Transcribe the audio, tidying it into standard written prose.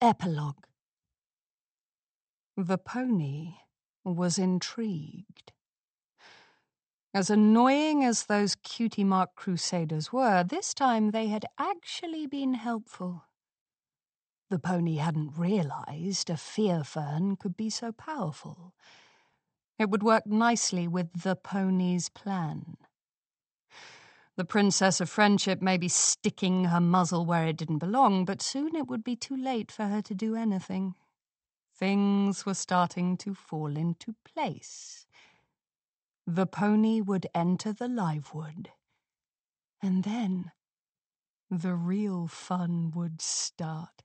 Epilogue. The pony was intrigued. As annoying as those cutie mark crusaders were, this time they had actually been helpful. The pony hadn't realized a fear fern could be so powerful. It would work nicely with the pony's plan. The Princess of Friendship may be sticking her muzzle where it didn't belong, but soon it would be too late for her to do anything. Things were starting to fall into place. The pony would enter the live wood, and then the real fun would start.